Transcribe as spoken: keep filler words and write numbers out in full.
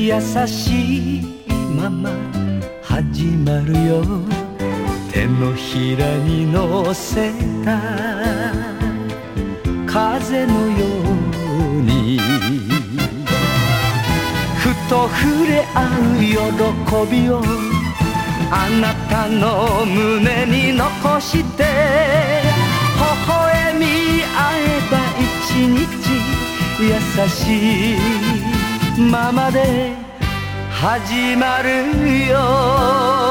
優しいまま始まるよ。手のひらに乗せた風のように、ふと触れ合う喜びをあなたの胸に残して、微笑み合えば一日優しいままで始まるよ。